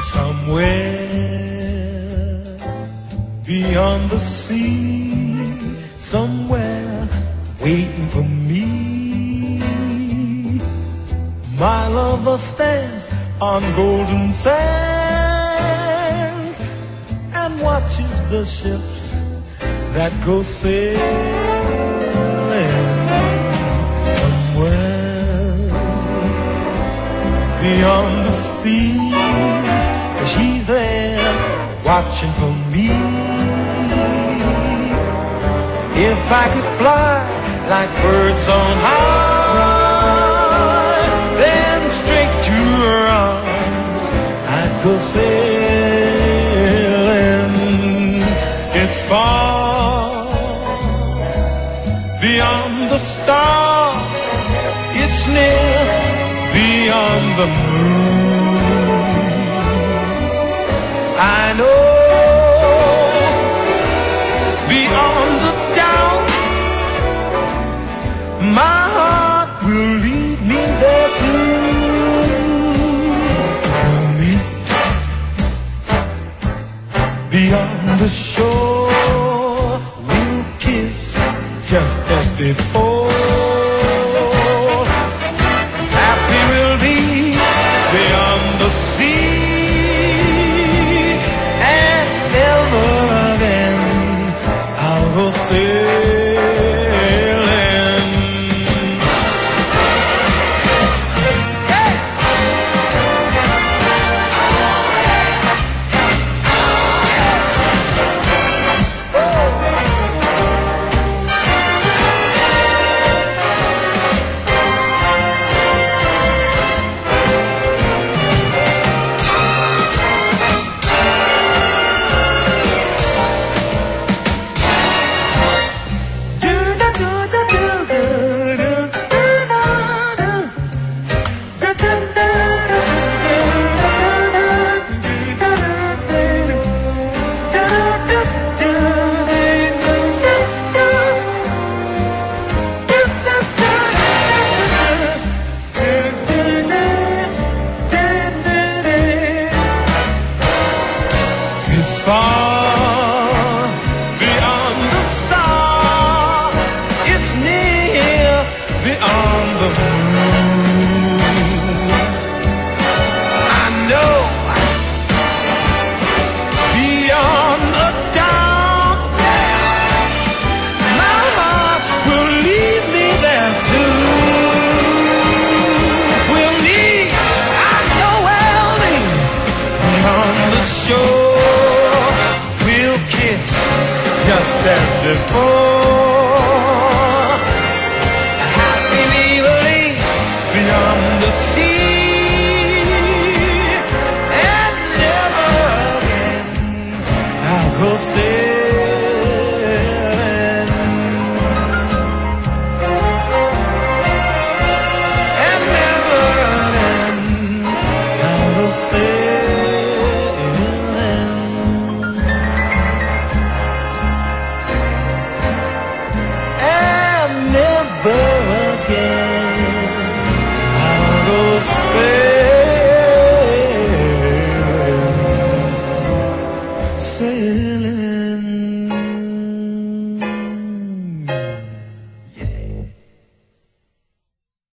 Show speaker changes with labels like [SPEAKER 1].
[SPEAKER 1] Somewhere beyond the sea, somewhere waiting for me, my lover stands on golden sands and watches the ships that go sailing. Somewhere beyond the sea, she's there watching for me. If I could fly like birds on high, then straight to her arms I'd go sailing. It's far beyond the stars, it's near beyond the moon. I know beyond the doubt, my heart will lead me there soon. We'll meet beyond the shore, we'll kiss just as before. Happy we'll be beyond the sea, and never again I'll go sailing. It's far beyond the star, it's near beyond the moon. I know beyond a doubt, my heart will lead me there soon. We'll meet, I know we'll meet beyond the shore, just as before. Happy we will leave beyond the sea, and never again I'll go sailing. And never again I'll go sailing. Sailing.